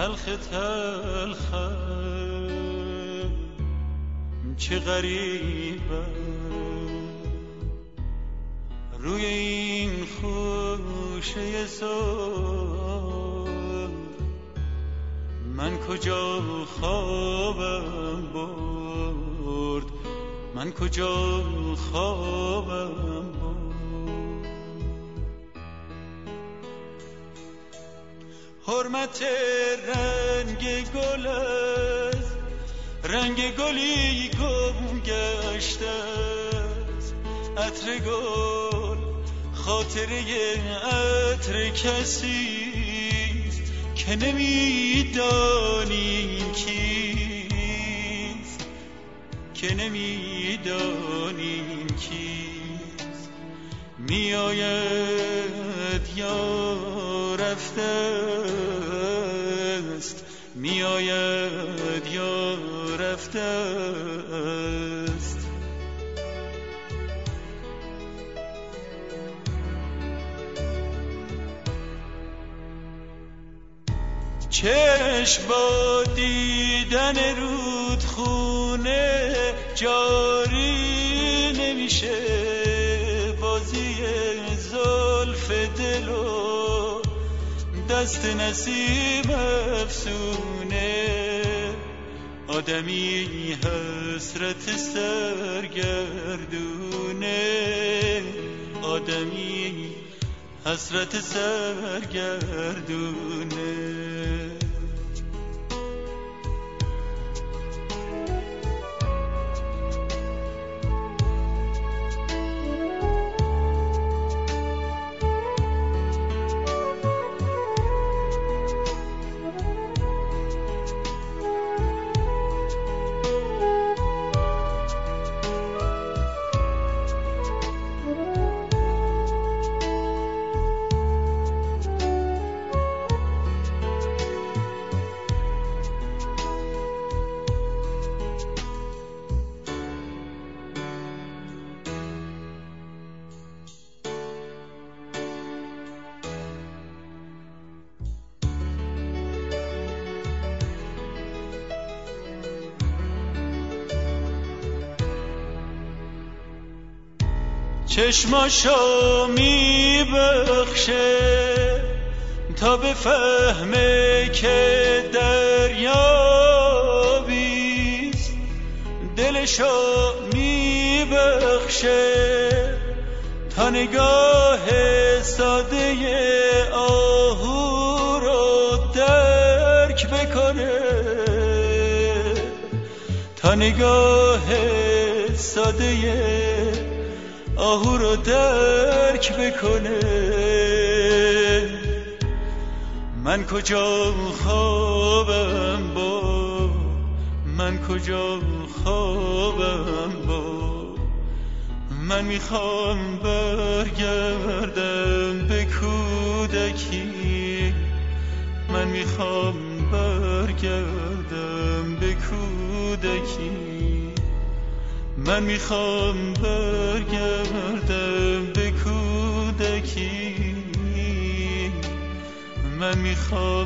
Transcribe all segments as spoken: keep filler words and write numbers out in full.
تلخ تلخم چه غریبه روی این خوشه سر من کجا خوابم برد، من کجا خوابم برد. حرمت رنگ گل است، رنگ گلی گم گشته است. عطر گل خاطره عطر کسیست که نمیدانیم کیست، که نمیدانیم کیست. میآید یا رفته است، میآید یا رفته است. چشم با دیدن رودخونه جاری نمیشه، بازی زلف دل و دست نسیم افسونه. آدمی حسرت سرگردونه، آدمی حسرت سرگردونه. چشماشو میبخشه تا بفهمه که دریابیست. دلشو میبخشه تا نگاه ساده آهو رو درک بکنه، تا نگاه ساده آهو رو درک بکنه. من کجا خوابم با، من کجا خوابم با. من میخوام برگردم به کودکی، من میخوام برگردم به کودکی. من میخوام برگردم به کودکی، من میخوام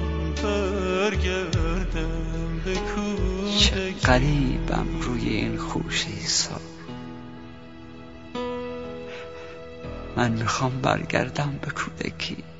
برگردم به کودکی. چه غریبم روی این خوشه سر، من میخوام برگردم به کودکی.